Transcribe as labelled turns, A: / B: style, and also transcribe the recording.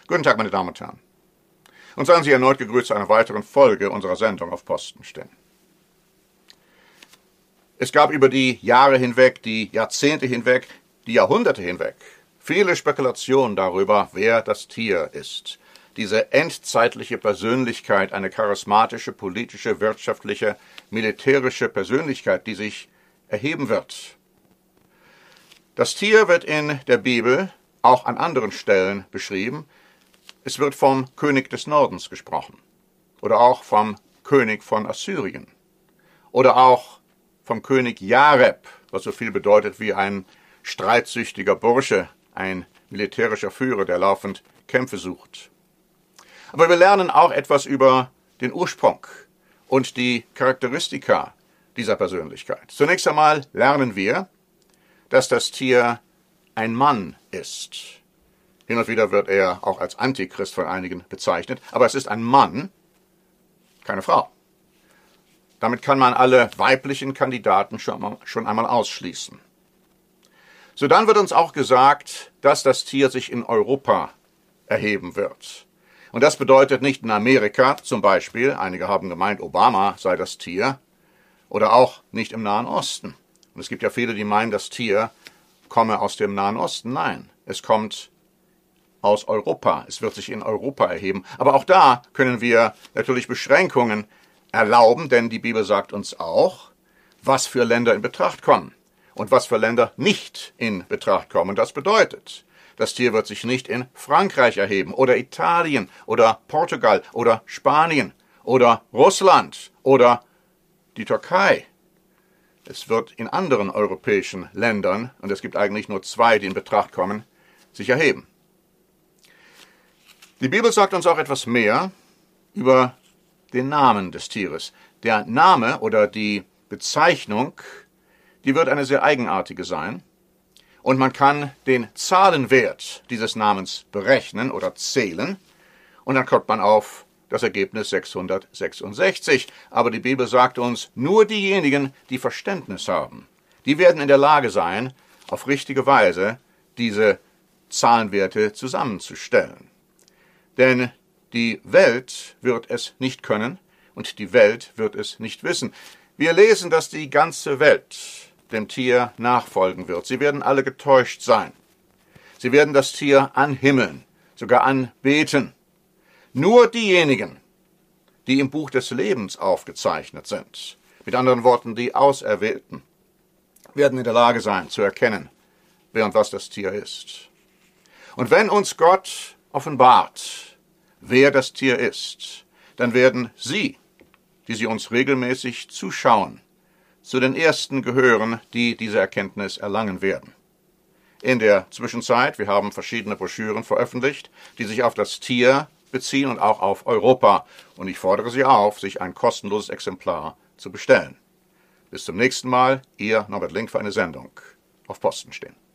A: Guten Tag, meine Damen und Herren. Und seien Sie erneut gegrüßt zu einer weiteren Folge unserer Sendung auf Posten stehen. Es gab über die Jahre hinweg, die Jahrzehnte hinweg, die Jahrhunderte hinweg viele Spekulationen darüber, wer das Tier ist. Diese endzeitliche Persönlichkeit, eine charismatische, politische, wirtschaftliche, militärische Persönlichkeit, die sich erheben wird. Das Tier wird in der Bibel auch an anderen Stellen beschrieben. Es wird vom König des Nordens gesprochen oder auch vom König von Assyrien oder auch vom König Jareb, was so viel bedeutet wie ein streitsüchtiger Bursche, ein militärischer Führer, der laufend Kämpfe sucht. Aber wir lernen auch etwas über den Ursprung und die Charakteristika dieser Persönlichkeit. Zunächst einmal lernen wir, dass das Tier ein Mann ist. Hin und wieder wird er auch als Antichrist von einigen bezeichnet, aber es ist ein Mann, keine Frau. Damit kann man alle weiblichen Kandidaten schon einmal ausschließen. So, dann wird uns auch gesagt, dass das Tier sich in Europa erheben wird. Und das bedeutet nicht in Amerika zum Beispiel, einige haben gemeint, Obama sei das Tier, oder auch nicht im Nahen Osten. Und es gibt ja viele, die meinen, das Tier komme aus dem Nahen Osten. Nein, es kommt aus Europa. Es wird sich in Europa erheben. Aber auch da können wir natürlich Beschränkungen erlauben, denn die Bibel sagt uns auch, was für Länder in Betracht kommen und was für Länder nicht in Betracht kommen. Das bedeutet, das Tier wird sich nicht in Frankreich erheben oder Italien oder Portugal oder Spanien oder Russland oder die Türkei. Es wird in anderen europäischen Ländern, und es gibt eigentlich nur zwei, die in Betracht kommen, sich erheben. Die Bibel sagt uns auch etwas mehr über den Namen des Tieres. Der Name oder die Bezeichnung, die wird eine sehr eigenartige sein. Und man kann den Zahlenwert dieses Namens berechnen oder zählen. Und dann kommt man auf das Ergebnis 666. Aber die Bibel sagt uns, nur diejenigen, die Verständnis haben, die werden in der Lage sein, auf richtige Weise diese Zahlenwerte zusammenzustellen. Denn die Welt wird es nicht können und die Welt wird es nicht wissen. Wir lesen, dass die ganze Welt dem Tier nachfolgen wird. Sie werden alle getäuscht sein. Sie werden das Tier anhimmeln, sogar anbeten. Nur diejenigen, die im Buch des Lebens aufgezeichnet sind, mit anderen Worten die Auserwählten, werden in der Lage sein zu erkennen, wer und was das Tier ist. Und wenn uns Gott offenbart, wer das Tier ist, dann werden Sie, die Sie uns regelmäßig zuschauen, zu den Ersten gehören, die diese Erkenntnis erlangen werden. In der Zwischenzeit, wir haben verschiedene Broschüren veröffentlicht, die sich auf das Tier beziehen und auch auf Europa. Und ich fordere Sie auf, sich ein kostenloses Exemplar zu bestellen. Bis zum nächsten Mal, Ihr Norbert Link für eine Sendung auf Posten stehen.